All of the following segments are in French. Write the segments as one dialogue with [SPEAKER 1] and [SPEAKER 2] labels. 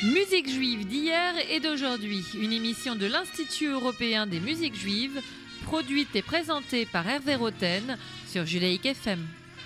[SPEAKER 1] Musique juive d'hier et d'aujourd'hui, une émission de l'Institut européen des musiques juives, produite et présentée par Hervé Roten sur Judaïk FM.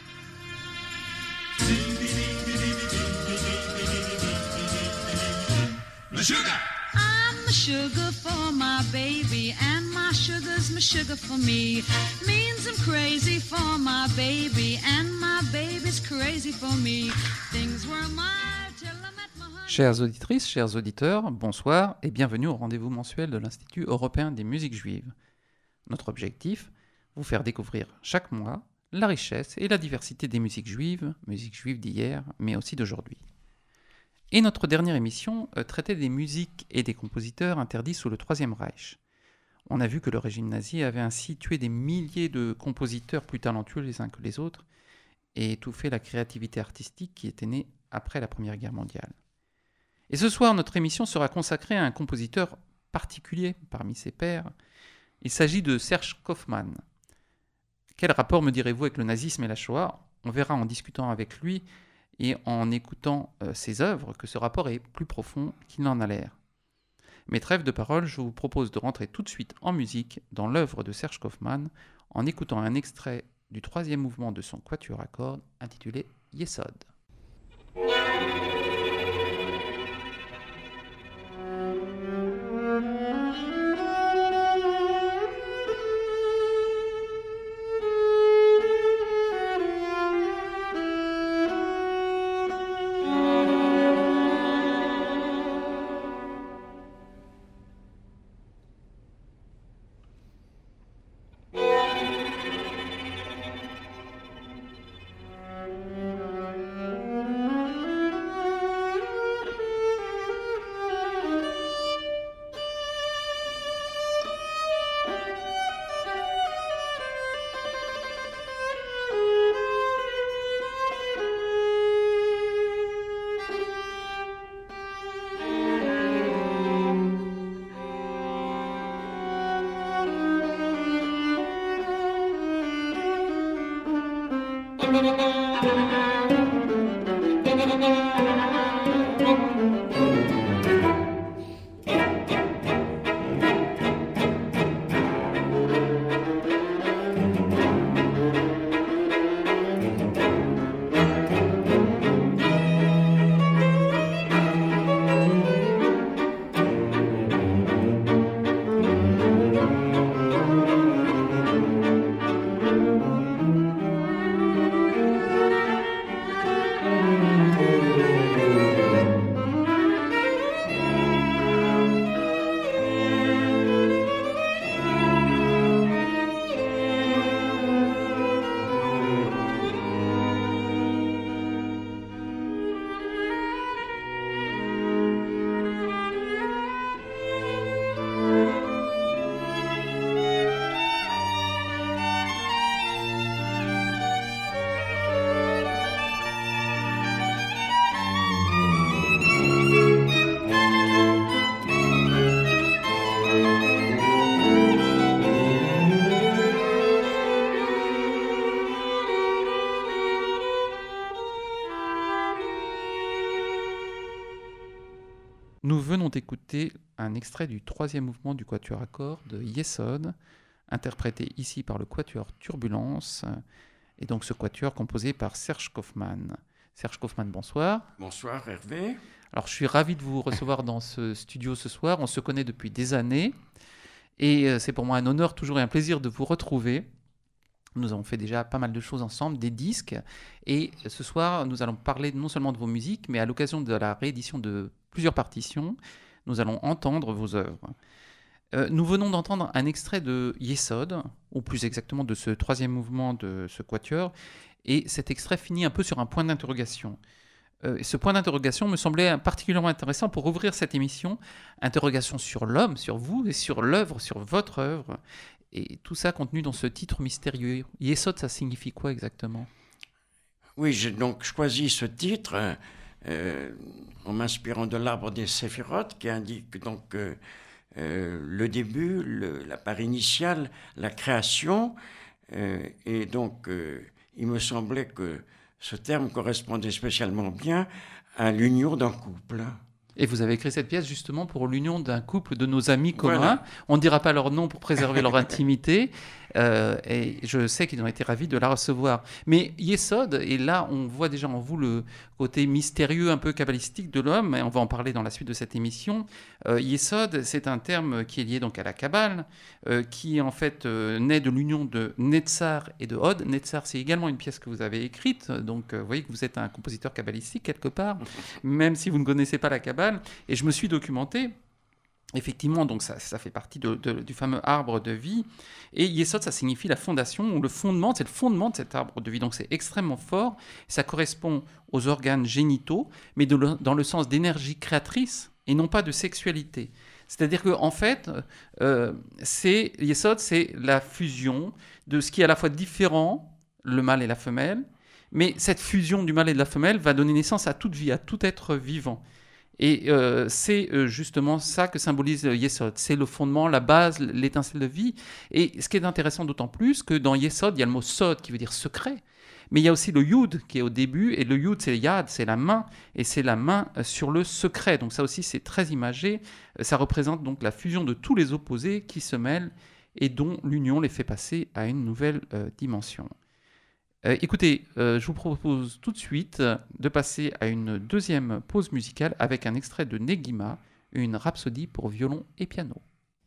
[SPEAKER 2] I'm sugar for my baby, and my sugar's my sugar for me. Means I'm crazy for my baby, and my baby's crazy for me. Things were mild till I met my honey.
[SPEAKER 3] Chères auditrices, chers auditeurs, bonsoir et bienvenue au rendez-vous mensuel de l'Institut européen des musiques juives. Notre objectif, vous faire découvrir chaque mois la richesse et la diversité des musiques juives d'hier, mais aussi d'aujourd'hui. Et notre dernière émission traitait des musiques et des compositeurs interdits sous le Troisième Reich. On a vu que le régime nazi avait ainsi tué des milliers de compositeurs plus talentueux les uns que les autres et étouffé la créativité artistique qui était née après la Première Guerre mondiale. Et ce soir, notre émission sera consacrée à un compositeur particulier parmi ses pairs. Il s'agit de Serge Kaufmann. Quel rapport me direz-vous avec le nazisme et la Shoah ? On verra en discutant avec lui et en écoutant ses œuvres que ce rapport est plus profond qu'il n'en a l'air. Mais trêve de parole, je vous propose de rentrer tout de suite en musique dans l'œuvre de Serge Kaufmann en écoutant un extrait du troisième mouvement de son quatuor à cordes intitulé Yesod. Nous venons d'écouter un extrait du troisième mouvement du quatuor à cordes Yesod, interprété ici par le quatuor Turbulence, et donc ce quatuor composé par Serge Kaufmann. Serge Kaufmann, bonsoir.
[SPEAKER 4] Bonsoir Hervé.
[SPEAKER 3] Alors je suis ravi de vous recevoir dans ce studio ce soir, on se connaît depuis des années, et c'est pour moi un honneur toujours et un plaisir de vous retrouver. Nous avons fait déjà pas mal de choses ensemble, des disques, et ce soir nous allons parler non seulement de vos musiques, mais à l'occasion de la réédition de plusieurs partitions, nous allons entendre vos œuvres. Nous venons d'entendre un extrait de Yesod, ou plus exactement de ce troisième mouvement de ce quatuor, et cet extrait finit un peu sur un point d'interrogation. Ce point d'interrogation me semblait particulièrement intéressant pour ouvrir cette émission, interrogation sur l'homme, sur vous, et sur l'œuvre, sur votre œuvre, et tout ça contenu dans ce titre mystérieux. Yesod, ça signifie quoi exactement ?
[SPEAKER 4] Oui, j'ai donc choisi ce titre en m'inspirant de l'arbre des Séphiroth qui indique donc le début, la part initiale, la création. Et donc, il me semblait que ce terme correspondait spécialement bien à l'union d'un couple.
[SPEAKER 3] Et vous avez écrit cette pièce justement pour l'union d'un couple de nos amis communs.
[SPEAKER 4] Voilà.
[SPEAKER 3] On ne dira pas leur nom pour préserver leur intimité. Et je sais qu'ils ont été ravis de la recevoir. Mais Yesod, et là on voit déjà en vous le côté mystérieux, un peu kabbalistique de l'homme, et on va en parler dans la suite de cette émission. Yesod, c'est un terme qui est lié donc à la Kabbale, qui en fait naît de l'union de Netzar et de Hod. Netzar, c'est également une pièce que vous avez écrite, donc vous voyez que vous êtes un compositeur kabbalistique quelque part, même si vous ne connaissez pas la Kabbale. Et je me suis documenté. Effectivement, donc ça fait partie du fameux arbre de vie. Et Yesod, ça signifie la fondation ou le fondement. C'est le fondement de cet arbre de vie. Donc c'est extrêmement fort. Ça correspond aux organes génitaux, mais dans le sens d'énergie créatrice et non pas de sexualité. C'est-à-dire qu'en fait, Yesod, c'est la fusion de ce qui est à la fois différent, le mâle et la femelle, mais cette fusion du mâle et de la femelle va donner naissance à toute vie, à tout être vivant. Et c'est justement ça que symbolise Yesod. C'est le fondement, la base, l'étincelle de vie. Et ce qui est intéressant d'autant plus que dans Yesod, il y a le mot Sod qui veut dire secret. Mais il y a aussi le Yud qui est au début. Et le Yud, c'est le Yad, c'est la main. Et c'est la main sur le secret. Donc ça aussi, c'est très imagé. Ça représente donc la fusion de tous les opposés qui se mêlent et dont l'union les fait passer à une nouvelle dimension. Écoutez, je vous propose tout de suite de passer à une deuxième pause musicale avec un extrait de Negima, une rhapsodie pour violon et piano.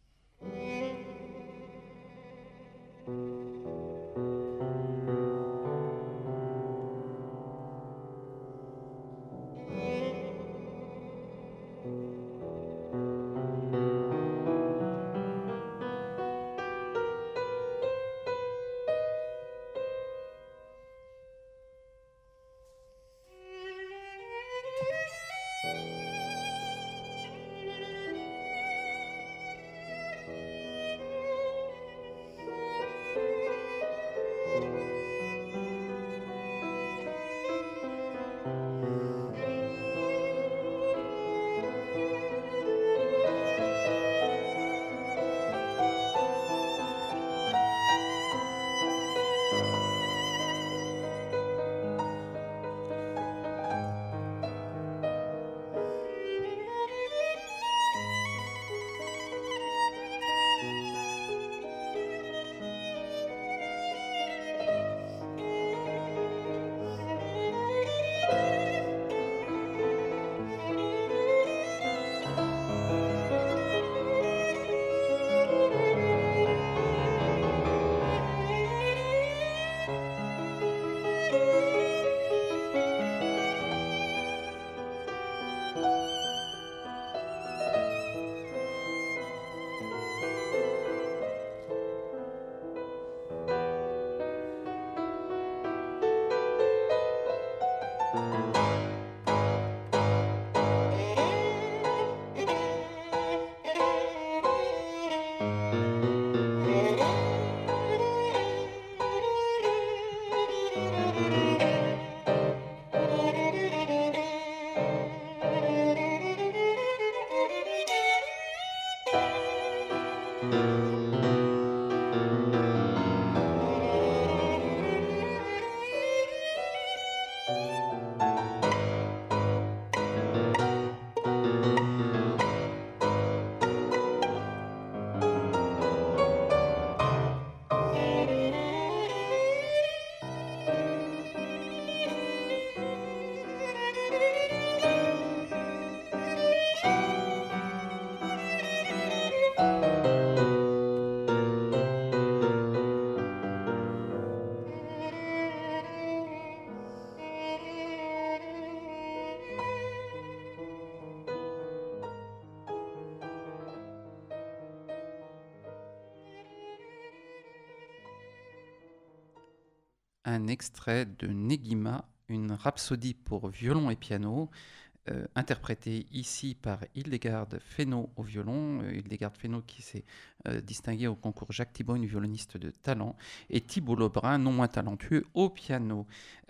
[SPEAKER 3] Un extrait de Negima, une rhapsodie pour violon et piano, interprétée ici par Hildegard Fesneau au violon, Hildegard Fesneau qui s'est distinguée au concours Jacques Thibault, une violoniste de talent, et Thibault Lebrun, non moins talentueux, au piano.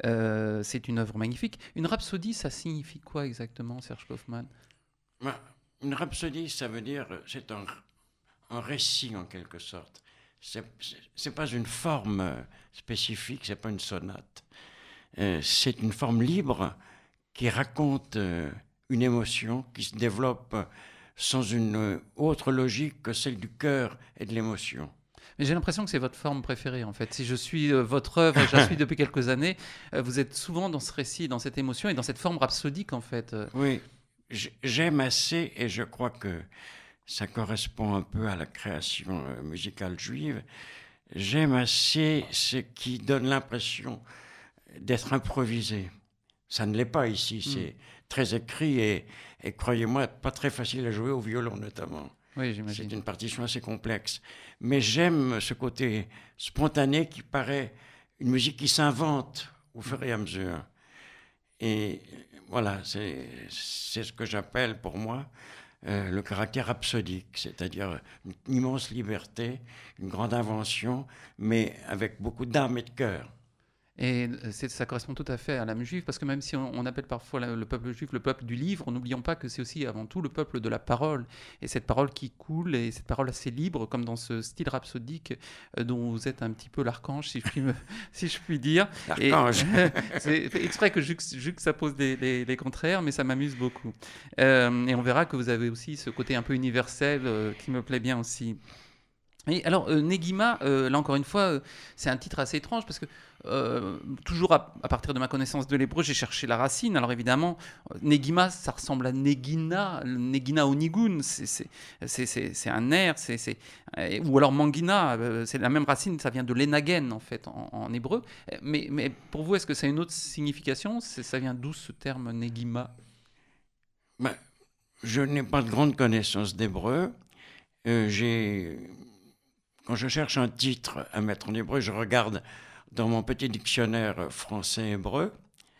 [SPEAKER 3] C'est une œuvre magnifique. Une rhapsodie, ça signifie quoi exactement, Serge Kaufmann ?
[SPEAKER 4] Une rhapsodie, ça veut dire, c'est un récit en quelque sorte. C'est pas une forme spécifique, c'est pas une sonate. C'est une forme libre qui raconte une émotion qui se développe sans une autre logique que celle du cœur et de l'émotion.
[SPEAKER 3] Mais j'ai l'impression que c'est votre forme préférée, en fait. Si je suis votre œuvre, je la suis depuis quelques années, vous êtes souvent dans ce récit, dans cette émotion et dans cette forme rhapsodique, en fait.
[SPEAKER 4] Oui, j'aime assez, et je crois que ça correspond un peu à la création musicale juive, j'aime assez ce qui donne l'impression d'être improvisé. Ça ne l'est pas ici, c'est très écrit et croyez-moi, pas très facile à jouer au violon notamment.
[SPEAKER 3] Oui, j'imagine.
[SPEAKER 4] C'est une partition assez complexe. Mais j'aime ce côté spontané qui paraît une musique qui s'invente au fur et à mesure. Et voilà, c'est ce que j'appelle pour moi le caractère rhapsodique, c'est-à-dire une immense liberté, une grande invention, mais avec beaucoup d'âme et de cœur.
[SPEAKER 3] Et ça correspond tout à fait à l'âme juive, parce que même si on appelle parfois le peuple juif le peuple du livre, n'oublions pas que c'est aussi avant tout le peuple de la parole. Et cette parole qui coule, et cette parole assez libre, comme dans ce style rhapsodique dont vous êtes un petit peu l'archange, si je puis dire.
[SPEAKER 4] L'archange.
[SPEAKER 3] C'est exprès que ça pose les contraires, mais ça m'amuse beaucoup. Et on verra que vous avez aussi ce côté un peu universel qui me plaît bien aussi. Et alors, Negima, là encore une fois, c'est un titre assez étrange parce que toujours à partir de ma connaissance de l'hébreu, j'ai cherché la racine. Alors évidemment, Negima, ça ressemble à Negina, Negina ou Nigun, c'est un air, ou alors Mangina, c'est la même racine, ça vient de l'enagen en fait, en hébreu. Mais pour vous, est-ce que ça a une autre signification ? Ça vient d'où ce terme Negima ?
[SPEAKER 4] Ben, je n'ai pas de grande connaissance d'hébreu. Quand je cherche un titre à mettre en hébreu, je regarde dans mon petit dictionnaire français-hébreu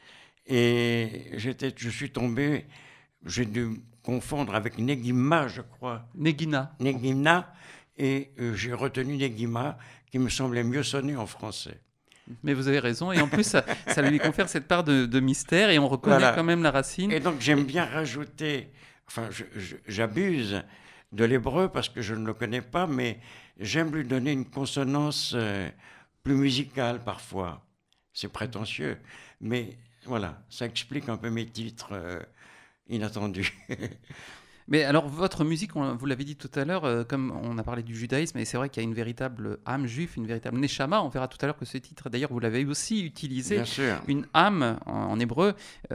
[SPEAKER 4] et je suis tombé, j'ai dû confondre avec Negima, je crois.
[SPEAKER 3] Negina.
[SPEAKER 4] Negina, et j'ai retenu Negima, qui me semblait mieux sonner en français.
[SPEAKER 3] Mais vous avez raison, et en plus, ça lui confère cette part de mystère, et on reconnaît quand même la racine.
[SPEAKER 4] Et donc j'aime bien rajouter, enfin j'abuse de l'hébreu parce que je ne le connais pas, mais j'aime lui donner une consonance plus musicale parfois. C'est prétentieux, mais voilà, ça explique un peu mes titres inattendus.
[SPEAKER 3] Mais alors, votre musique, vous l'avez dit tout à l'heure, comme on a parlé du judaïsme, et c'est vrai qu'il y a une véritable âme juive, une véritable neshama. On verra tout à l'heure que ce titre, d'ailleurs, vous l'avez aussi utilisé,
[SPEAKER 4] bien sûr.
[SPEAKER 3] Une âme en hébreu.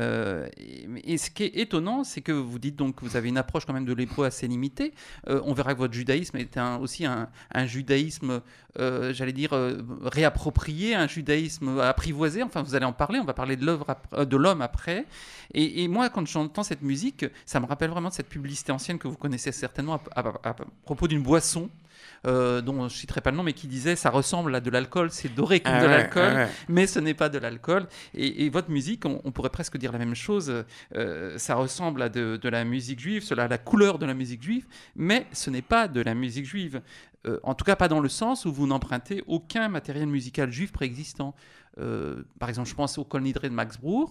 [SPEAKER 3] Et ce qui est étonnant, c'est que vous dites donc que vous avez une approche quand même de l'hébreu assez limitée. On verra que votre judaïsme est aussi un judaïsme, j'allais dire, réapproprié, un judaïsme apprivoisé. Enfin, vous allez en parler, on va parler de l'homme après. Et moi, quand j'entends cette musique, ça me rappelle vraiment de cette publicité ancienne que vous connaissez certainement à propos d'une boisson dont je ne citerai pas le nom, mais qui disait ça ressemble à de l'alcool, c'est doré comme de l'alcool, mais ce n'est pas de l'alcool. Et votre musique, on pourrait presque dire la même chose, ça ressemble à de la musique juive, cela a la couleur de la musique juive, mais ce n'est pas de la musique juive. En tout cas, pas dans le sens où vous n'empruntez aucun matériel musical juif préexistant. Par exemple, je pense au Kol Nidre de Max Bruch.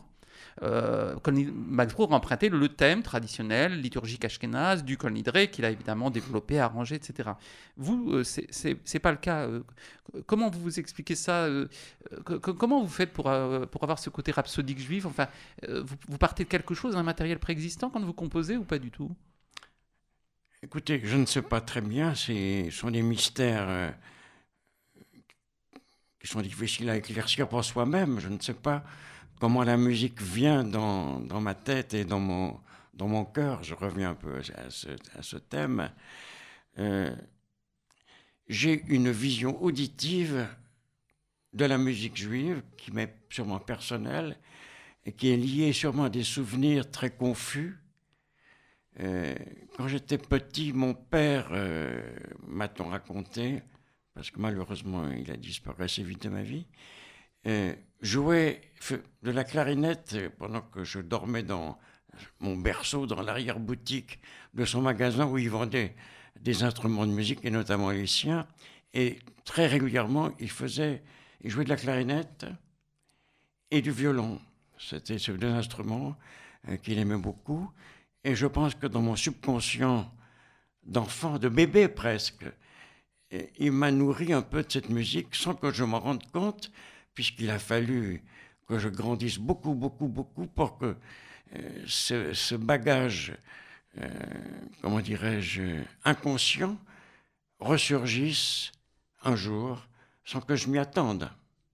[SPEAKER 3] Max Bruch empruntait le thème traditionnel liturgique ashkénaze du Kol Nidre qu'il a évidemment développé, arrangé, etc. Vous, c'est pas le cas. Comment vous expliquez ça comment vous faites pour avoir ce côté rhapsodique juif? Enfin, vous partez de quelque chose, d'un matériel préexistant quand vous composez ou pas du tout?
[SPEAKER 4] Écoutez, je ne sais pas très bien. Ce sont des mystères qui sont difficiles à éclaircir pour soi-même. Je ne sais pas comment la musique vient dans ma tête et dans mon cœur. Je reviens un peu à ce thème. J'ai une vision auditive de la musique juive qui m'est sûrement personnelle et qui est liée sûrement à des souvenirs très confus. Quand j'étais petit, mon père, m'a-t-on raconté, parce que malheureusement il a disparu assez vite de ma vie, jouait de la clarinette pendant que je dormais dans mon berceau, dans l'arrière-boutique de son magasin où il vendait des instruments de musique, et notamment les siens. Et très régulièrement, il jouait de la clarinette et du violon. C'était ces deux instruments qu'il aimait beaucoup. Et je pense que dans mon subconscient d'enfant, de bébé presque, il m'a nourri un peu de cette musique sans que je m'en rende compte, puisqu'il a fallu que je grandisse beaucoup pour que ce bagage, comment dirais-je, inconscient, ressurgisse un jour sans que je m'y attende.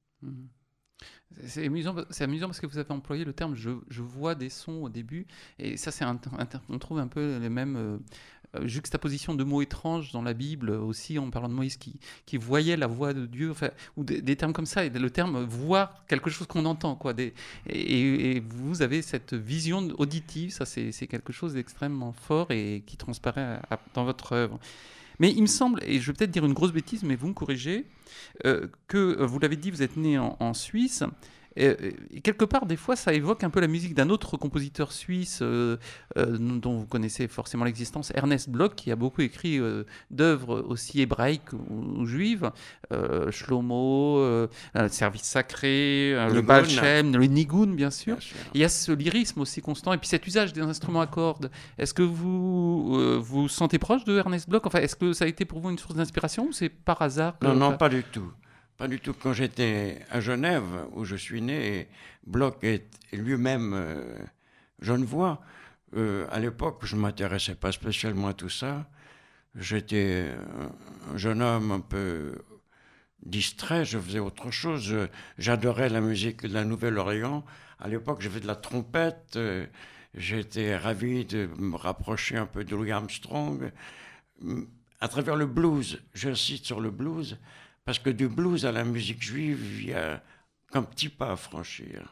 [SPEAKER 3] C'est amusant parce que vous avez employé le terme je vois des sons au début, et ça on trouve un peu les mêmes juxtapositions de mots étranges dans la Bible aussi, en parlant de Moïse qui voyait la voix de Dieu, enfin, ou des termes comme ça, et le terme voir quelque chose qu'on entend, quoi, et vous avez cette vision auditive, ça c'est quelque chose d'extrêmement fort et qui transparaît dans votre œuvre. Mais il me semble, et je vais peut-être dire une grosse bêtise, mais vous me corrigez, que vous l'avez dit, vous êtes né en Suisse. Et quelque part, des fois, ça évoque un peu la musique d'un autre compositeur suisse dont vous connaissez forcément l'existence, Ernest Bloch, qui a beaucoup écrit d'œuvres aussi hébraïques ou juives, Shlomo, le service sacré, le Baal Shem, le Nigun, bien sûr. Il y a ce lyrisme aussi constant, et puis cet usage des instruments à cordes. Est-ce que vous vous sentez proche de Ernest Bloch? Enfin, est-ce que ça a été pour vous une source d'inspiration, ou c'est par hasard
[SPEAKER 4] Non, pas du tout. Pas du tout. Quand j'étais à Genève, où je suis né, Bloch est lui-même genevois. À l'époque, je ne m'intéressais pas spécialement à tout ça. J'étais un jeune homme un peu distrait, je faisais autre chose. J'adorais la musique de la Nouvelle-Orléans. À l'époque, je faisais de la trompette. J'étais ravi de me rapprocher un peu de Louis Armstrong. À travers le blues, j'insiste sur le blues, parce que du blues à la musique juive, il y a un petit pas à franchir.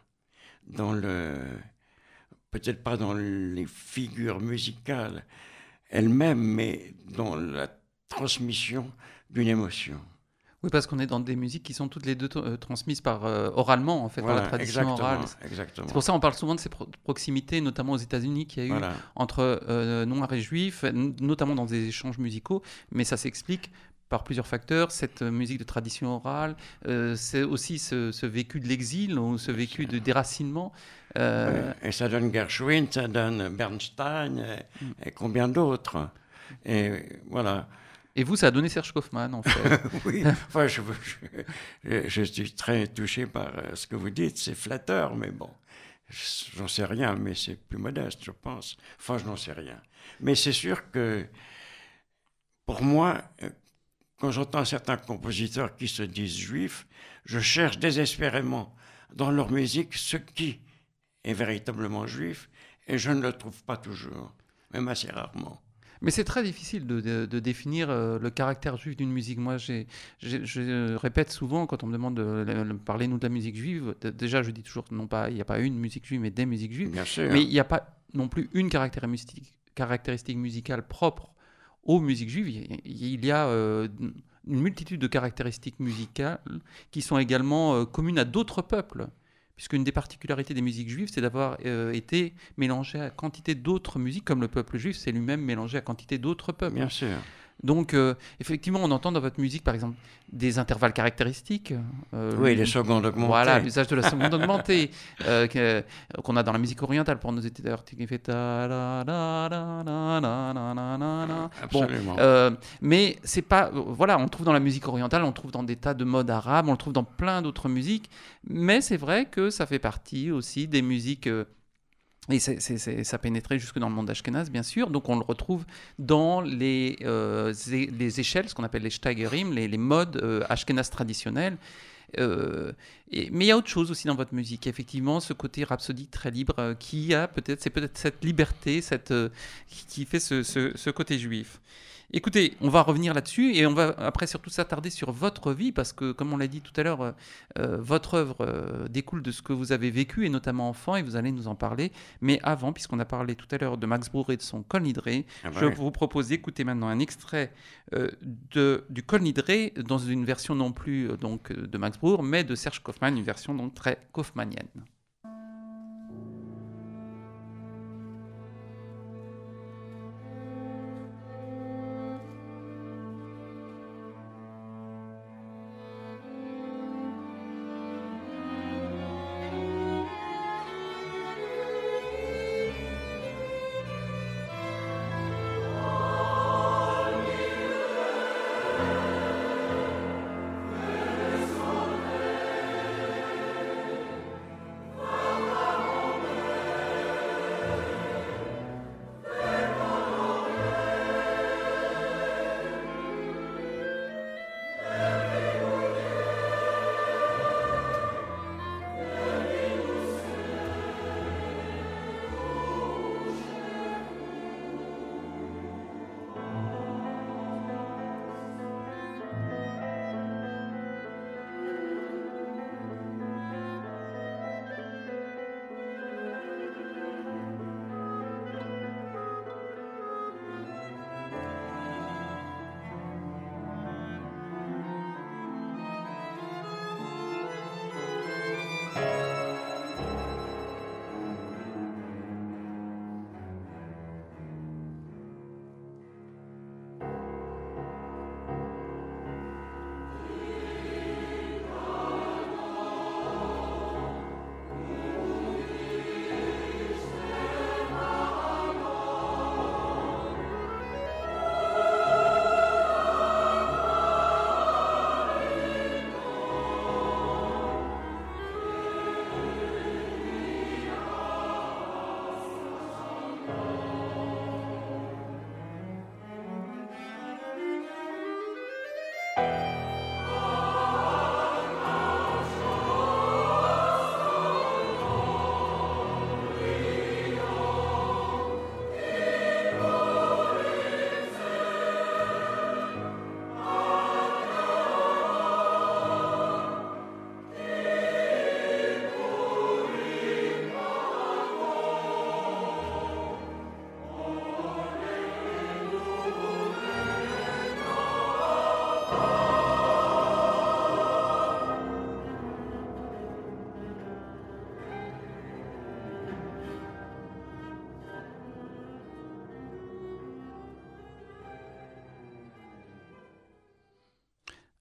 [SPEAKER 4] Peut-être pas dans les figures musicales elles-mêmes, mais dans la transmission d'une émotion.
[SPEAKER 3] Oui, parce qu'on est dans des musiques qui sont toutes les deux transmises oralement, en fait,
[SPEAKER 4] Voilà,
[SPEAKER 3] par la tradition orale.
[SPEAKER 4] Exactement.
[SPEAKER 3] C'est pour ça qu'on parle souvent de ces proximités, notamment aux États-Unis, qu'il y a eu entre noirs et juifs, notamment dans des échanges musicaux, mais ça s'explique par plusieurs facteurs. Cette musique de tradition orale, c'est aussi ce vécu de l'exil, ou ce vécu de déracinement.
[SPEAKER 4] Et ça donne Gershwin, ça donne Bernstein, et combien d'autres. Et voilà.
[SPEAKER 3] Et vous, ça a donné Serge Kaufmann, en fait.
[SPEAKER 4] Oui, enfin, je suis très touché par ce que vous dites, c'est flatteur, mais bon, j'en sais rien, mais c'est plus modeste, je pense. Enfin, je n'en sais rien. Mais c'est sûr que, pour moi, quand j'entends certains compositeurs qui se disent juifs, je cherche désespérément dans leur musique ce qui est véritablement juif, et je ne le trouve pas toujours, même assez rarement.
[SPEAKER 3] Mais c'est très difficile de définir le caractère juif d'une musique. Moi, je répète souvent, quand on me demande de parler nous de la musique juive, déjà je dis toujours non pas, il n'y a pas une musique juive, mais des musiques juives.
[SPEAKER 4] Bien sûr.
[SPEAKER 3] Mais il n'y a pas non plus une caractéristique musicale propre aux musiques juives. Il y a une multitude de caractéristiques musicales qui sont également communes à d'autres peuples. Puisqu'une des particularités des musiques juives, c'est d'avoir été mélangé à quantité d'autres musiques, comme le peuple juif s'est lui-même mélangé à quantité d'autres peuples.
[SPEAKER 4] Bien sûr.
[SPEAKER 3] Donc, effectivement, on entend dans votre musique, par exemple, des intervalles caractéristiques.
[SPEAKER 4] Oui, les secondes augmentées.
[SPEAKER 3] Voilà, l'usage de la seconde augmentée, qu'on a dans la musique orientale pour nos éditeurs.
[SPEAKER 4] Absolument.
[SPEAKER 3] Bon, mais c'est pas... Voilà, on trouve dans la musique orientale, on trouve dans des tas de modes arabes, on le trouve dans plein d'autres musiques, mais c'est vrai que ça fait partie aussi des musiques... Et ça pénétrait jusque dans le monde ashkénaze, bien sûr. Donc on le retrouve dans les échelles, ce qu'on appelle les Steigerim, les modes ashkénazes traditionnels. Mais il y a autre chose aussi dans votre musique. Effectivement, ce côté rhapsodique très libre c'est peut-être cette liberté qui fait ce côté juif. Écoutez, on va revenir là-dessus et on va après surtout s'attarder sur votre vie parce que, comme on l'a dit tout à l'heure, votre œuvre découle de ce que vous avez vécu et notamment enfant et vous allez nous en parler. Mais avant, puisqu'on a parlé tout à l'heure de Max Bruch et de son Kol Nidre, je vous propose d'écouter maintenant un extrait du Kol Nidre dans une version non plus donc de Max Bruch, mais de Serge Kaufmann, une version donc très kaufmannienne.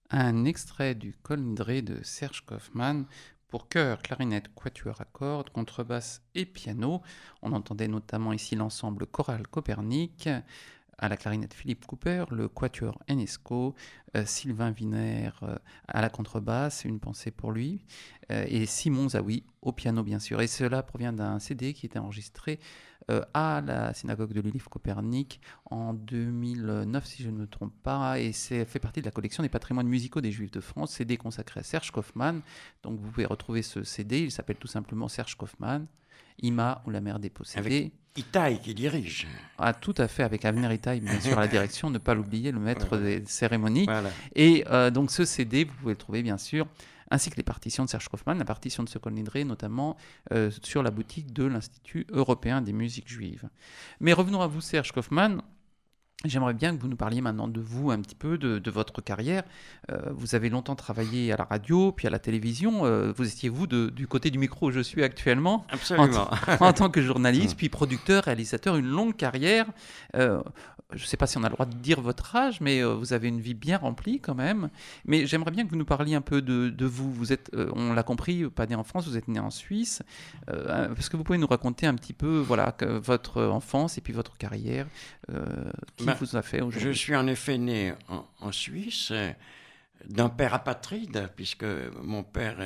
[SPEAKER 3] Un extrait du Kol Nidre de Serge Kaufmann pour chœur, clarinette, quatuor à cordes, contrebasse et piano. On entendait notamment ici l'ensemble choral Copernic, à la clarinette Philippe Cooper, le quatuor Enesco, Sylvain Wiener à la contrebasse, une pensée pour lui, et Simon Zawi au piano bien sûr. Et cela provient d'un CD qui était enregistré à la synagogue de l'Élif Copernic en 2009 si je ne me trompe pas, et c'est fait partie de la collection des patrimoines musicaux des Juifs de France, CD consacré à Serge Kaufmann. Donc vous pouvez retrouver ce CD, il s'appelle tout simplement Serge Kaufmann, Ima ou la mère des possédés.
[SPEAKER 4] Itaï qui dirige.
[SPEAKER 3] Ah, tout à fait, avec Avner Itaï, bien sûr, à la direction, ne pas l'oublier, le maître des cérémonies.
[SPEAKER 4] Voilà.
[SPEAKER 3] Et donc ce CD, vous pouvez le trouver, bien sûr, ainsi que les partitions de Serge Kaufmann, la partition de ce Kol Nidre, notamment sur la boutique de l'Institut européen des musiques juives. Mais revenons à vous, Serge Kaufmann. J'aimerais bien que vous nous parliez maintenant de vous, un petit peu, de votre carrière. Vous avez longtemps travaillé à la radio, puis à la télévision. Vous étiez, vous, du côté du micro où je suis actuellement.
[SPEAKER 4] Absolument.
[SPEAKER 3] En tant que journaliste, puis producteur, réalisateur, une longue carrière. Je ne sais pas si on a le droit de dire votre âge, mais vous avez une vie bien remplie quand même. Mais j'aimerais bien que vous nous parliez un peu de vous. Vous êtes, on l'a compris, pas né en France, vous êtes né en Suisse. Est-ce que vous pouvez nous raconter un petit peu votre enfance et puis votre carrière qui vous a fait aujourd'hui?
[SPEAKER 4] Je suis en effet né en Suisse, d'un père apatride, puisque mon père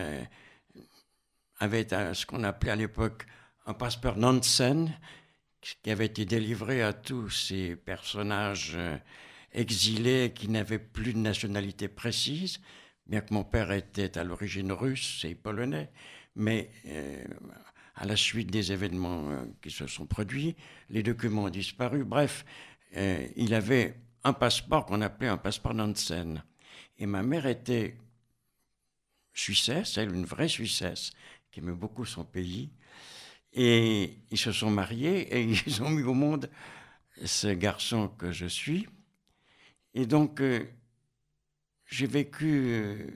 [SPEAKER 4] avait ce qu'on appelait à l'époque un passeport Nansen, qui avait été délivré à tous ces personnages exilés qui n'avaient plus de nationalité précise, bien que mon père était à l'origine russe et polonais, mais à la suite des événements qui se sont produits, les documents ont disparu. Bref, il avait un passeport qu'on appelait un passeport Nansen. Et ma mère était suissesse, elle, une vraie Suissesse, qui aimait beaucoup son pays. Et ils se sont mariés et ils ont mis au monde ce garçon que je suis. Et donc, j'ai vécu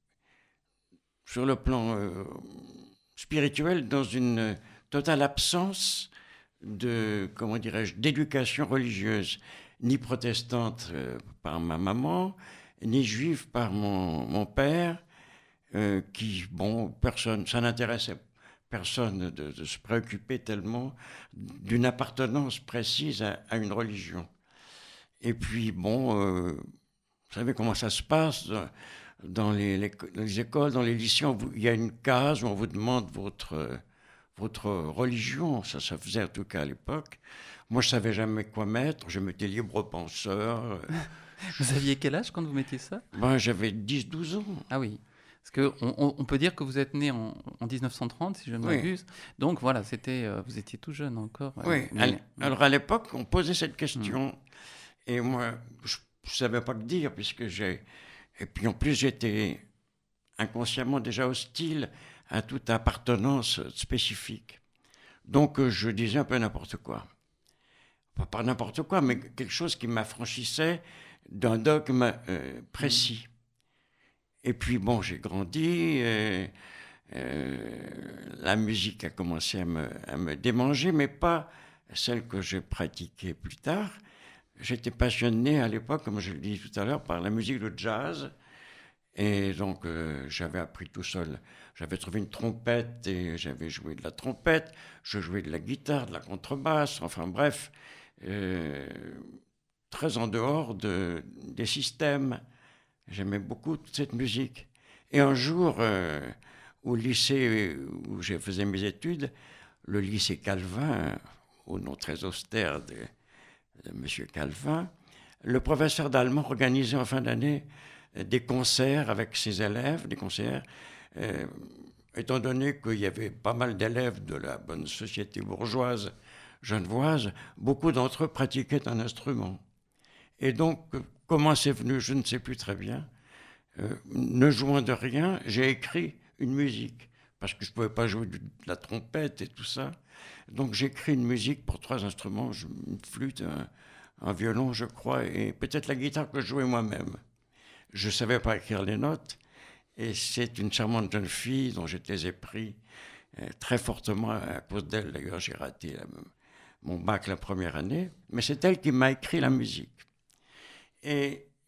[SPEAKER 4] sur le plan spirituel dans une totale absence de, comment dirais-je, d'éducation religieuse, ni protestante par ma maman, ni juive par mon père, qui, bon, personne, ça n'intéressait personne de se préoccuper tellement d'une appartenance précise à une religion. Et puis, bon, vous savez comment ça se passe dans les écoles, dans les lycées, il y a une case où on vous demande votre religion, ça faisait en tout cas à l'époque. Moi, je ne savais jamais quoi mettre, je mettais libre penseur.
[SPEAKER 3] Vous aviez quel âge quand vous mettiez ça?
[SPEAKER 4] Ben, j'avais 10-12 ans.
[SPEAKER 3] Ah oui, parce qu'on peut dire que vous êtes né en 1930, si je ne m'abuse. Oui. Donc voilà, vous étiez tout jeune encore.
[SPEAKER 4] Oui, alors à l'époque, on posait cette question, et moi, je ne savais pas que dire, puisque et puis en plus, j'étais inconsciemment déjà hostile à toute appartenance spécifique. Donc, je disais un peu n'importe quoi. Pas n'importe quoi, mais quelque chose qui m'affranchissait d'un dogme précis. Et puis, bon, j'ai grandi, la musique a commencé à me démanger, mais pas celle que j'ai pratiquée plus tard. J'étais passionné à l'époque, comme je le dis tout à l'heure, par la musique de jazz. Et donc, j'avais appris tout seul. J'avais trouvé une trompette et j'avais joué de la trompette. Je jouais de la guitare, de la contrebasse. Enfin bref, très en dehors des systèmes. J'aimais beaucoup toute cette musique. Et un jour, au lycée où je faisais mes études, le lycée Calvin, au nom très austère de M. Calvin, le professeur d'allemand organisait en fin d'année des concerts avec ses élèves, des concerts, étant donné qu'il y avait pas mal d'élèves de la bonne société bourgeoise genevoise, beaucoup d'entre eux pratiquaient un instrument. Et donc, comment c'est venu, je ne sais plus très bien. Ne jouant de rien, j'ai écrit une musique, parce que je ne pouvais pas jouer de la trompette et tout ça. Donc j'ai écrit une musique pour 3 instruments, une flûte, un violon, je crois, et peut-être la guitare que je jouais moi-même. Je ne savais pas écrire les notes, et c'est une charmante jeune fille dont j'étais épris très fortement. À cause d'elle, d'ailleurs, j'ai raté mon bac la première année, mais c'est elle qui m'a écrit la musique. Et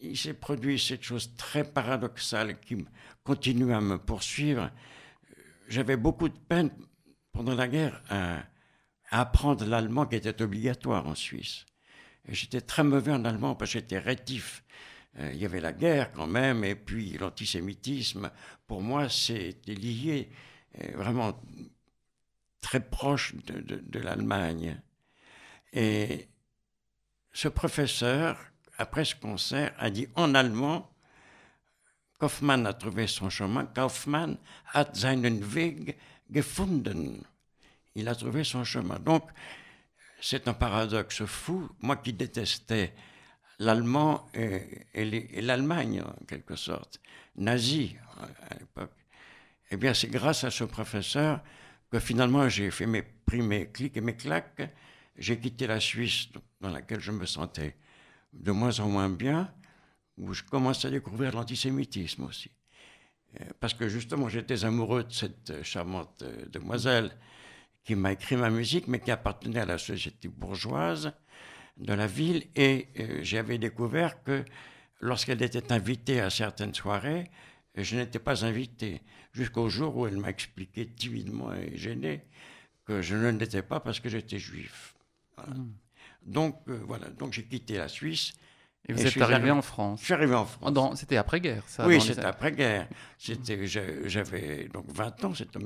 [SPEAKER 4] il s'est produit cette chose très paradoxale qui continue à me poursuivre. J'avais beaucoup de peine pendant la guerre à apprendre l'allemand qui était obligatoire en Suisse. Et j'étais très mauvais en allemand parce que j'étais rétif. Il y avait la guerre quand même, et puis l'antisémitisme. Pour moi, c'était lié vraiment très proche de l'Allemagne. Et ce professeur, après ce concert, a dit en allemand, Kaufmann a trouvé son chemin, Kaufmann hat seinen Weg gefunden. Il a trouvé son chemin. Donc, c'est un paradoxe fou. Moi qui détestais l'allemand et l'Allemagne, en quelque sorte, nazie à l'époque, eh bien, c'est grâce à ce professeur que finalement j'ai pris mes clics et mes claques. J'ai quitté la Suisse, dans laquelle je me sentais de moins en moins bien, où je commençais à découvrir l'antisémitisme aussi. Parce que justement, j'étais amoureux de cette charmante demoiselle qui m'a écrit ma musique, mais qui appartenait à la société bourgeoise de la ville. Et j'avais découvert que lorsqu'elle était invitée à certaines soirées, je n'étais pas invité, jusqu'au jour où elle m'a expliqué timidement et gêné que je ne l'étais pas parce que j'étais juif. Voilà. Donc, voilà, donc j'ai quitté la Suisse.
[SPEAKER 3] Et vous êtes arrivé en France.
[SPEAKER 4] Je suis arrivé en France.
[SPEAKER 3] C'était après-guerre, ça?
[SPEAKER 4] Oui, c'était après-guerre. J'avais donc 20 ans, c'était en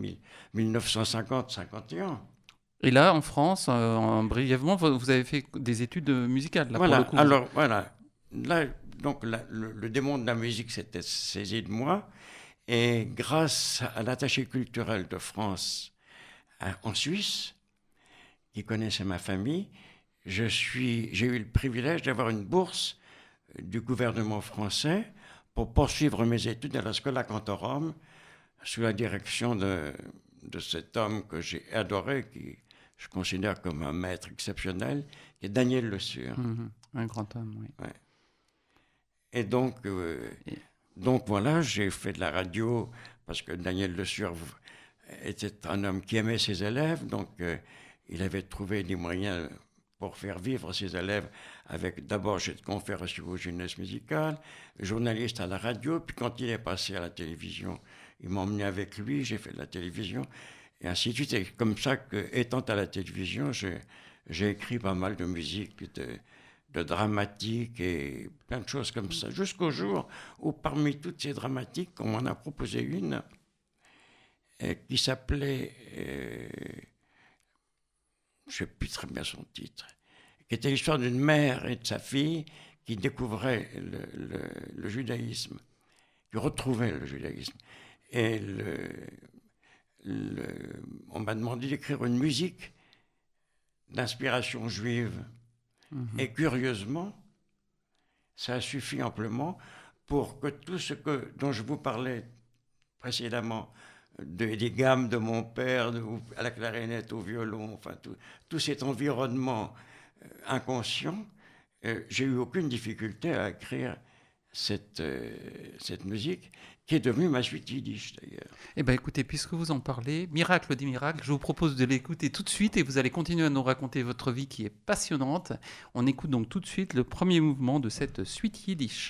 [SPEAKER 4] 1950-51.
[SPEAKER 3] Et là, en France, brièvement, vous avez fait des études musicales, là,
[SPEAKER 4] voilà,
[SPEAKER 3] pour le coup.
[SPEAKER 4] Alors, voilà. Là, donc, le démon de la musique s'était saisi de moi. Et grâce à l'attaché culturel de France en Suisse, qui connaissait ma famille, j'ai eu le privilège d'avoir une bourse du gouvernement français pour poursuivre mes études à la Schola Cantorum sous la direction de cet homme que j'ai adoré, qui je considère comme un maître exceptionnel, qui est Daniel Le Sur.
[SPEAKER 3] Un grand homme, oui.
[SPEAKER 4] Ouais. Et donc voilà, j'ai fait de la radio parce que Daniel Le Sur était un homme qui aimait ses élèves, donc il avait trouvé des moyens pour faire vivre ses élèves avec, d'abord, cette conférence aux jeunesses musicales, journaliste à la radio, puis quand il est passé à la télévision, il m'a emmené avec lui, j'ai fait de la télévision, et ainsi de suite. Et comme ça, étant à la télévision, j'ai écrit pas mal de musique, de dramatique et plein de choses comme ça, jusqu'au jour où, parmi toutes ces dramatiques, on m'en a proposé une qui s'appelait... je ne sais plus très bien son titre, qui était l'histoire d'une mère et de sa fille qui découvraient le judaïsme, qui retrouvaient le judaïsme. Et on m'a demandé d'écrire une musique d'inspiration juive. Et curieusement, ça a suffi amplement pour que tout ce dont je vous parlais précédemment, des gammes de mon père, à la clarinette, au violon, enfin tout cet environnement inconscient, j'ai eu aucune difficulté à écrire cette musique, qui est devenue ma suite yiddish d'ailleurs.
[SPEAKER 3] Eh bien écoutez, puisque vous en parlez, Miracle des miracles, je vous propose de l'écouter tout de suite et vous allez continuer à nous raconter votre vie qui est passionnante. On écoute donc tout de suite le premier mouvement de cette suite yiddish.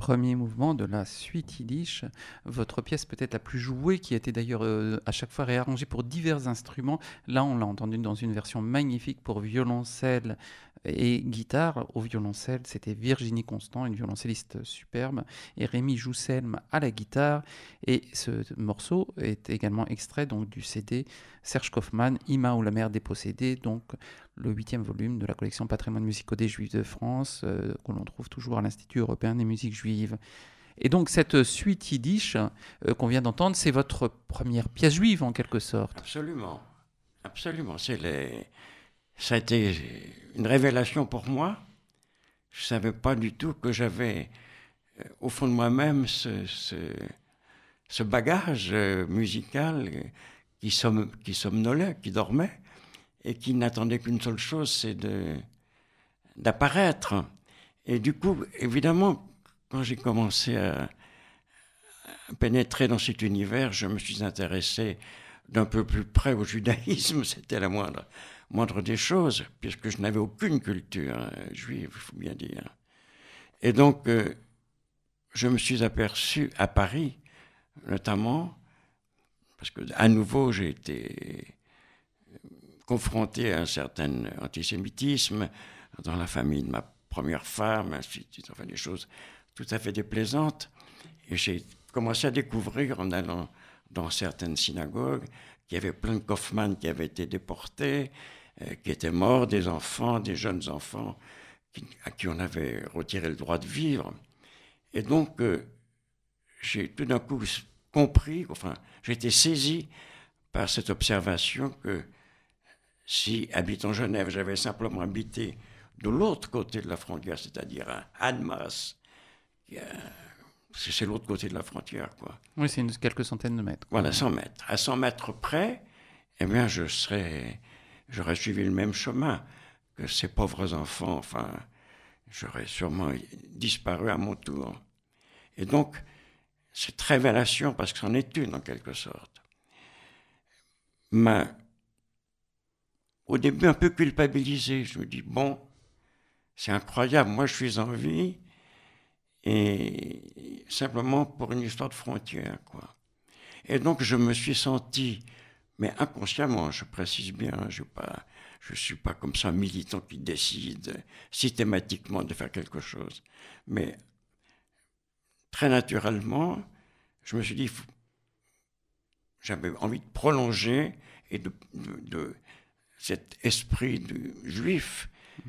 [SPEAKER 3] premier mouvement de la suite yiddish, votre pièce peut-être la plus jouée, qui a été d'ailleurs à chaque fois réarrangée pour divers instruments. Là, on l'a entendue dans une version magnifique pour violoncelle et guitare. Au violoncelle, c'était Virginie Constant, une violoncelliste superbe, et Rémi Jousselme à la guitare. Et ce morceau est également extrait donc, du CD Serge Kaufmann, Ima ou la mère dépossédée, donc le 8e volume de la collection Patrimoine musicaux des Juifs de France, que l'on trouve toujours à l'Institut européen des musiques juives. Et donc cette suite yiddish qu'on vient d'entendre, c'est votre première pièce juive en quelque sorte.
[SPEAKER 4] Absolument, absolument. Ça a été une révélation pour moi. Je ne savais pas du tout que j'avais au fond de moi-même ce bagage musical qui somnolait, qui dormait, et qui n'attendait qu'une seule chose, c'est d'apparaître. Et du coup, évidemment, quand j'ai commencé à pénétrer dans cet univers, je me suis intéressé d'un peu plus près au judaïsme. C'était la moindre des choses, puisque je n'avais aucune culture juive, il faut bien dire. Et donc, je me suis aperçu à Paris, notamment, parce qu'à nouveau, j'ai été confronté à un certain antisémitisme dans la famille de ma première femme, ainsi de suite, enfin des choses tout à fait déplaisantes. Et j'ai commencé à découvrir en allant dans certaines synagogues qu'il y avait plein de Kaufmann qui avaient été déportés, qui étaient morts, des enfants, des jeunes enfants à qui on avait retiré le droit de vivre. Et donc, j'ai tout d'un coup compris, enfin, j'ai été saisi par cette observation que si, habitant Genève, j'avais simplement habité de l'autre côté de la frontière, c'est-à-dire à Annemasse, c'est l'autre côté de la frontière, quoi.
[SPEAKER 3] Oui, c'est quelques centaines de mètres.
[SPEAKER 4] Voilà, 100 mètres. À 100 mètres près, eh bien, j'aurais suivi le même chemin que ces pauvres enfants. Enfin, j'aurais sûrement disparu à mon tour. Et donc, cette révélation, parce que c'en est une en quelque sorte, m'a au début un peu culpabilisé. Je me dis, bon, c'est incroyable, moi je suis en vie, et simplement pour une histoire de frontières, quoi. Et donc je me suis senti, mais inconsciemment, je précise bien, je ne suis pas comme ça un militant qui décide systématiquement de faire quelque chose, mais très naturellement, je me suis dit, j'avais envie de prolonger et de cet esprit du juif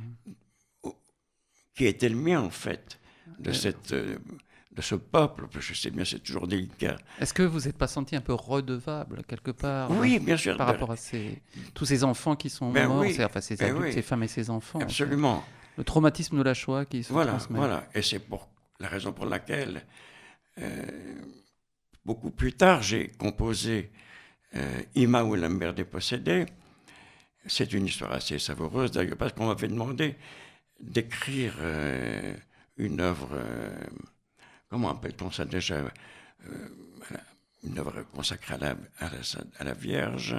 [SPEAKER 4] qui était le mien en fait, de ce peuple, je sais bien, c'est toujours délicat.
[SPEAKER 3] Est-ce que vous n'êtes pas senti un peu redevable quelque part?
[SPEAKER 4] Oui, bien sûr.
[SPEAKER 3] Par rapport à tous ces enfants qui sont morts,
[SPEAKER 4] oui,
[SPEAKER 3] enfin ces adultes, ces femmes et ces enfants.
[SPEAKER 4] Absolument.
[SPEAKER 3] En fait. Le traumatisme de la Shoah qui se transmet.
[SPEAKER 4] Voilà, et c'est pour la raison pour laquelle beaucoup plus tard j'ai composé Ima ou la mère dépossédée. C'est une histoire assez savoureuse d'ailleurs, parce qu'on m'avait demandé d'écrire une œuvre, comment appelle-t-on ça déjà, une œuvre consacrée à la Vierge.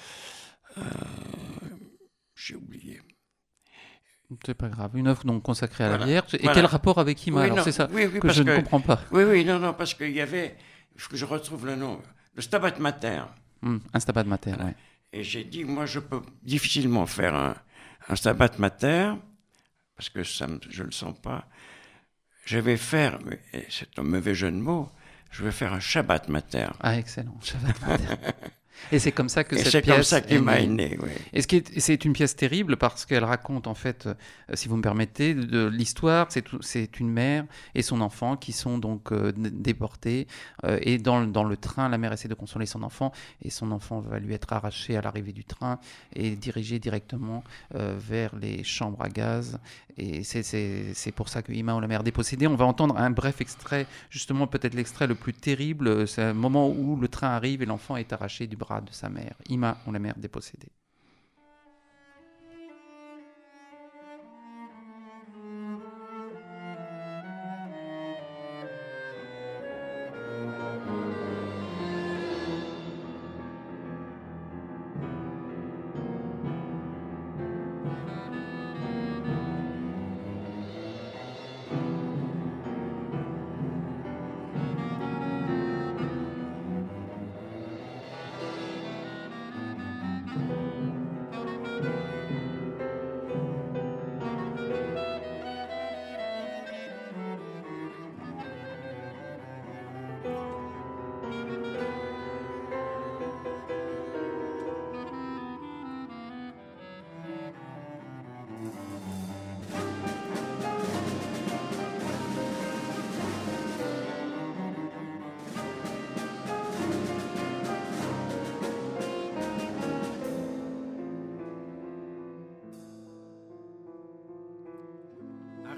[SPEAKER 4] J'ai oublié.
[SPEAKER 3] C'est pas grave. Une œuvre donc consacrée à la Vierge. Et
[SPEAKER 4] voilà.
[SPEAKER 3] Quel rapport avec Ima? Alors c'est ça que je ne comprends pas.
[SPEAKER 4] Oui, non, parce qu'il y avait, il faut que je retrouve le nom, le Stabat Mater.
[SPEAKER 3] Un Stabat Mater,
[SPEAKER 4] voilà.
[SPEAKER 3] Oui.
[SPEAKER 4] Et j'ai dit, moi, je peux difficilement faire un Stabat Mater, parce que je ne le sens pas. Je vais faire, et c'est un mauvais jeu de mots, je vais faire un Shabbat Mater.
[SPEAKER 3] Ah, excellent, Shabbat Mater. Et c'est comme ça que cette pièce
[SPEAKER 4] c'est comme ça qu'Ima est née, oui.
[SPEAKER 3] Et c'est une pièce terrible parce qu'elle raconte, en fait, si vous me permettez, de l'histoire. C'est une mère et son enfant qui sont donc déportés. Et dans le train, la mère essaie de consoler son enfant. Et son enfant va lui être arraché à l'arrivée du train et dirigé directement vers les chambres à gaz. Et c'est pour ça que Ima ou la mère dépossédée. On va entendre un bref extrait, justement peut-être l'extrait le plus terrible. C'est un moment où le train arrive et l'enfant est arraché du bras de sa mère. Ima ou la mère dépossédée.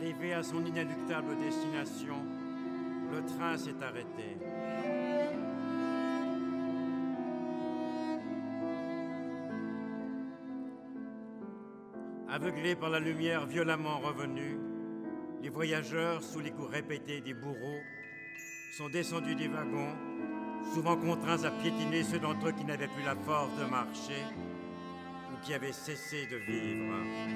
[SPEAKER 4] Arrivé à son inéluctable destination, le train s'est arrêté. Aveuglés par la lumière violemment revenue, les voyageurs, sous les coups répétés des bourreaux, sont descendus des wagons, souvent contraints à piétiner ceux d'entre eux qui n'avaient plus la force de marcher ou qui avaient cessé de vivre.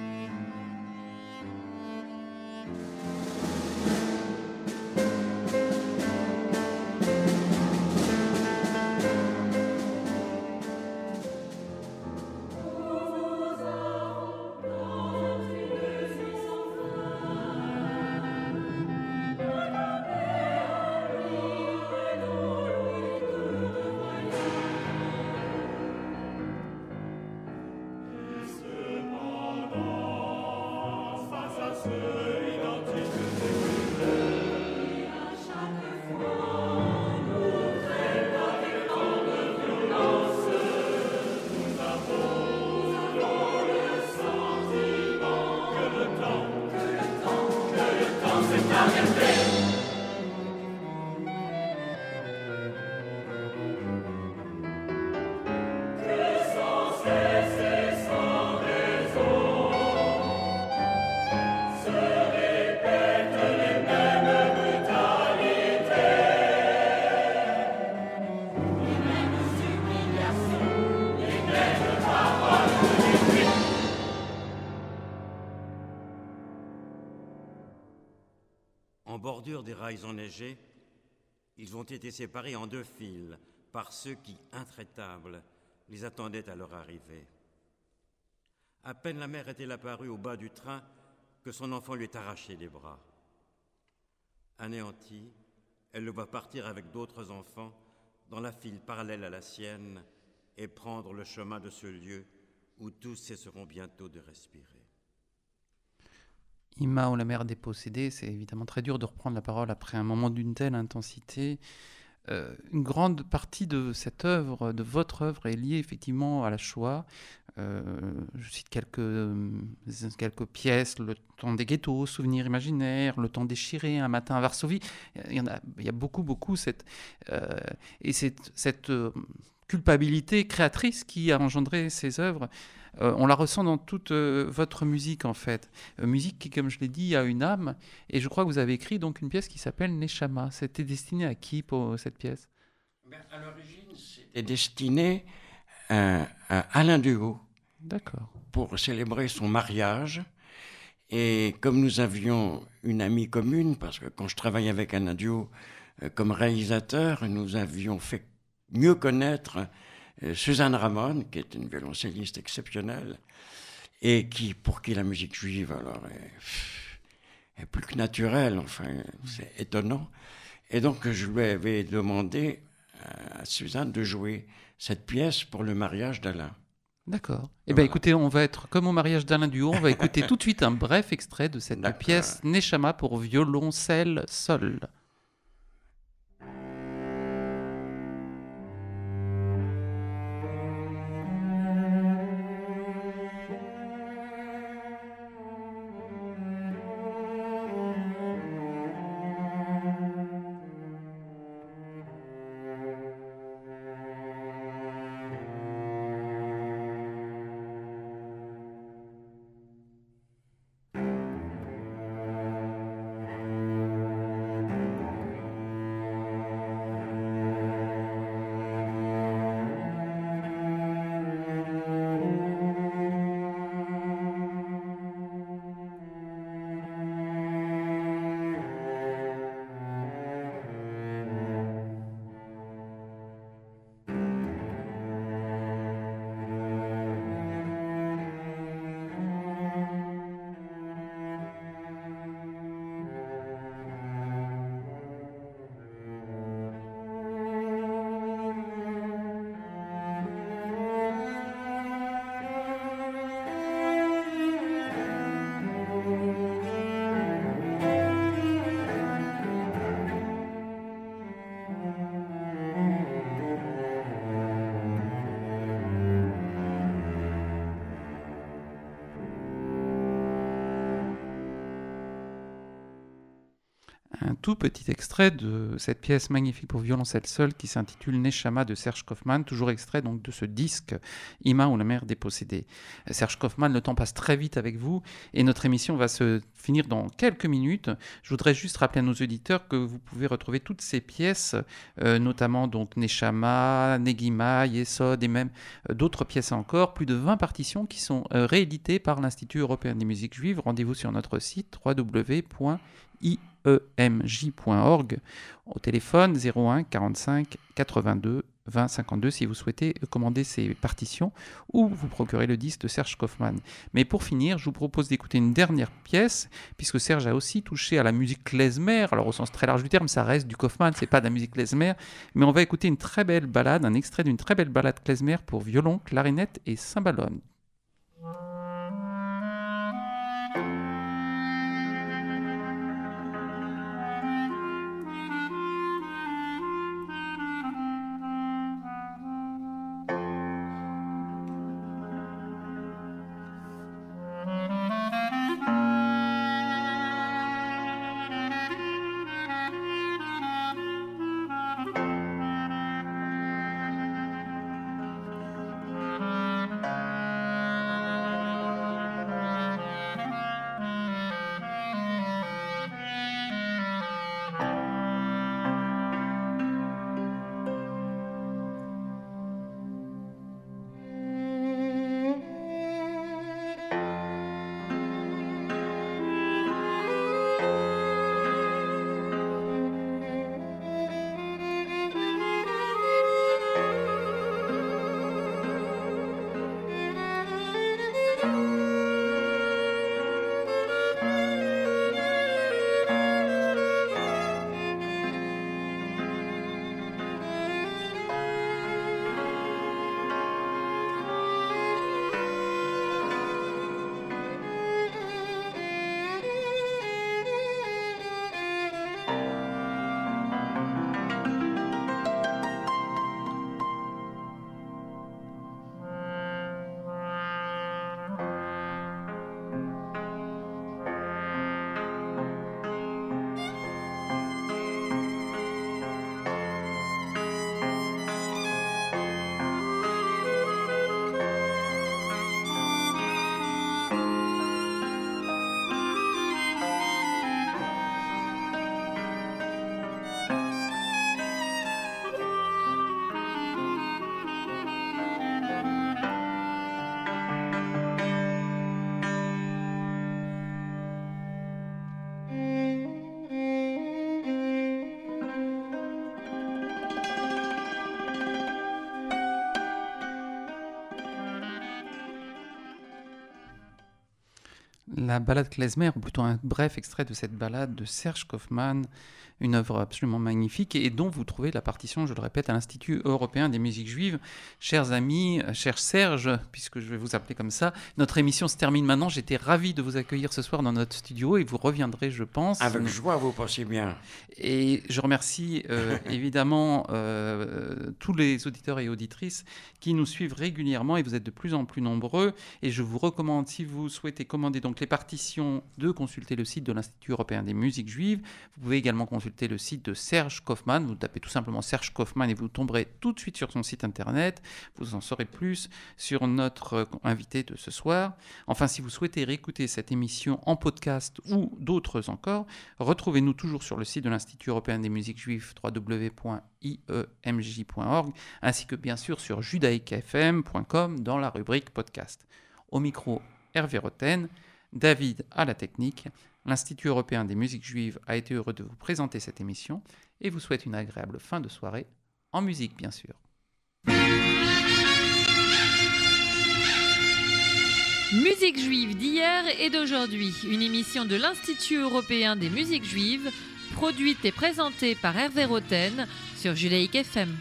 [SPEAKER 4] En bordure des rails enneigés, ils ont été séparés en 2 files par ceux qui, intraitables, les attendaient à leur arrivée. À peine la mère est-elle apparue au bas du train que son enfant lui est arraché des bras. Anéantie, elle le voit partir avec d'autres enfants dans la file parallèle à la sienne et prendre le chemin de ce lieu où tous cesseront bientôt de respirer.
[SPEAKER 3] Ima ou la mère dépossédée, c'est évidemment très dur de reprendre la parole après un moment d'une telle intensité. Une grande partie de cette œuvre, de votre œuvre, est liée effectivement à la Shoah. Je cite quelques pièces, Le temps des ghettos, Souvenirs imaginaires, Le temps déchiré, Un matin à Varsovie. Il y a beaucoup cette culpabilité créatrice qui a engendré ces œuvres. On la ressent dans toute votre musique en fait. Musique qui, comme je l'ai dit, a une âme. Et je crois que vous avez écrit donc une pièce qui s'appelle Neshama. C'était destiné à qui pour cette pièce ?
[SPEAKER 4] À l'origine, c'était destiné à Alain Duhaut.
[SPEAKER 3] D'accord.
[SPEAKER 4] Pour célébrer son mariage. Et comme nous avions une amie commune, parce que quand je travaillais avec Alain Duhaut comme réalisateur, nous avions fait mieux connaître Suzanne Ramon, qui est une violoncelliste exceptionnelle, et pour qui la musique juive alors est plus que naturelle, enfin, c'est étonnant. Et donc, je lui avais demandé à Suzanne de jouer cette pièce pour le mariage d'Alain.
[SPEAKER 3] D'accord. Eh bien, écoutez, on va être comme au mariage d'Alain Duhaut, on va écouter tout de suite un bref extrait de cette pièce Neshama pour violoncelle sol. un tout petit extrait de cette pièce magnifique pour violoncelle seul qui s'intitule Neshama de Serge Kaufmann, toujours extrait donc de ce disque Ima ou la mer dépossédée. Serge Kaufmann, le temps passe très vite avec vous et notre émission va se finir dans quelques minutes. Je voudrais juste rappeler à nos auditeurs que vous pouvez retrouver toutes ces pièces, notamment donc Neshama, Negima, Yesod et même d'autres pièces encore, plus de 20 partitions qui sont rééditées par l'Institut européen des musiques juives. Rendez-vous sur notre site www.iemj.org au téléphone 01 45 82 20 52 si vous souhaitez commander ces partitions ou vous procurer le disque de Serge Kaufmann. Mais pour finir, je vous propose d'écouter une dernière pièce, puisque Serge a aussi touché à la musique klezmer. Alors au sens très large du terme, ça reste du Kaufmann, c'est pas de la musique klezmer, mais on va écouter une très belle ballade, un extrait d'une très belle ballade klezmer pour violon, clarinette et cymbalum. La ballade klezmer, ou plutôt un bref extrait de cette ballade de Serge Kaufmann, une œuvre absolument magnifique et dont vous trouvez la partition, je le répète, à l'Institut européen des musiques juives. Chers amis, cher Serge, puisque je vais vous appeler comme ça, notre émission se termine maintenant. J'étais ravi de vous accueillir ce soir dans notre studio et vous reviendrez, je pense.
[SPEAKER 4] Avec joie, vous pensez bien.
[SPEAKER 3] Et je remercie évidemment tous les auditeurs et auditrices qui nous suivent régulièrement et vous êtes de plus en plus nombreux. Et je vous recommande, si vous souhaitez commander donc les partitions, de consulter le site de l'Institut européen des musiques juives. Vous pouvez également consulter le site de Serge Kaufmann. Vous tapez tout simplement Serge Kaufmann et vous tomberez tout de suite sur son site internet. Vous en saurez plus sur notre invité de ce soir. Enfin, si vous souhaitez réécouter cette émission en podcast ou d'autres encore, retrouvez-nous toujours sur le site de l'Institut européen des musiques juives, www.iemj.org, ainsi que bien sûr sur judaicfm.com dans la rubrique podcast. Au micro, Hervé Roten, David à la technique. L'Institut européen des musiques juives a été heureux de vous présenter cette émission et vous souhaite une agréable fin de soirée, en musique bien sûr.
[SPEAKER 1] Musique juive d'hier et d'aujourd'hui, une émission de l'Institut européen des musiques juives, produite et présentée par Hervé Roten sur Judaïk FM.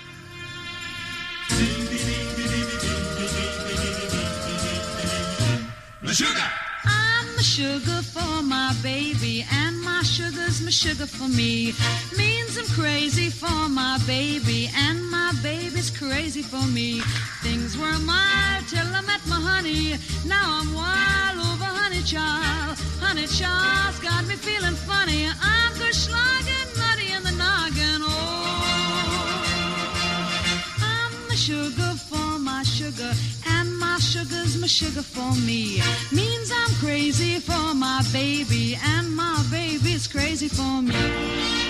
[SPEAKER 2] Sugar for my baby, and my sugar's my sugar for me. Means I'm crazy for my baby, and my baby's crazy for me. Things were mild till I met my honey. Now I'm wild over honey, child. honey, Charles got me feeling funny. I'm geschlagen, nutty in the noggin. Oh, I'm the sugar for my sugar, and my sugar's my sugar for me. Means I'm crazy for my baby, and my baby's crazy for me.